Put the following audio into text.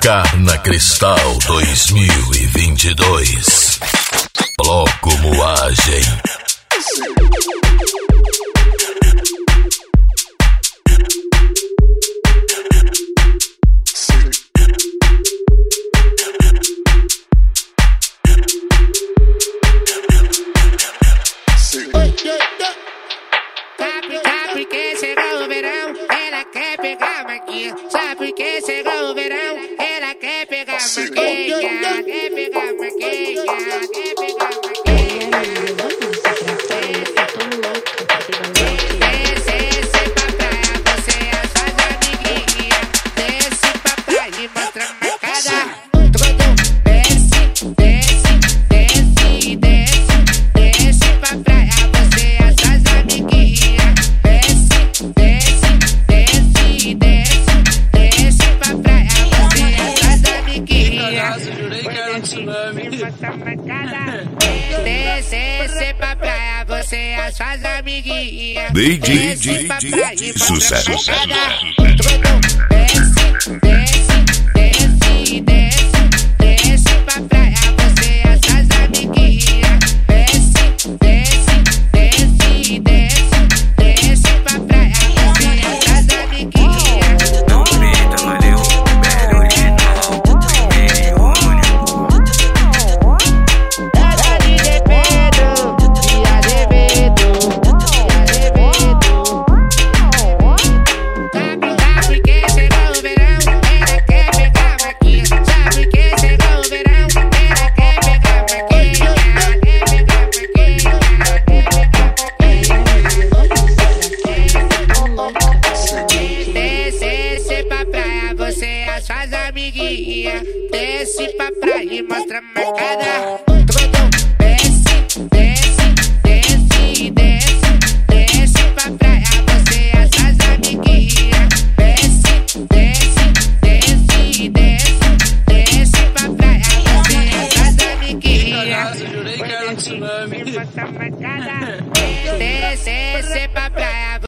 Carna Cristal 2022. Bloco Moagem. Sabe que chegou o verão, ela quer pegar maquinha. Sabe que chegou o verão, ela quer pegar maquinha. Quer pegar maquinha, quer pegar maquinha. Desce pra praia, você e as suas amiguinhas. Desce pra praia e mostra a marcada. Desce pra praia, você e as suas amiguinhas. Desce pra praia, você e as suas amiguinhas. Jurei que era um tsunami. Desce pra praia, você e as suas amiguinhas. DJ Sucesso. Desce pra praia, você e as suas amiguinhas. Desce pra praia, você e as suas amiguinhas. Não grita, valeu, velho original, primeiro único. Sabe que chegou o verão, ela quer pegar maquinha. Sabe que chegou o verão, ela quer pegar maquinha. Quer pegar maquinha, quer pegar maquinha. Desce pra praia, você e as suas amiguinhas. Desce pra praia e mostra a marcada. Desce pra praia, você e as suas amiguinhas. Desce pra praia, você e as suas amiguinhas. Jurei que era um tsunami. Desce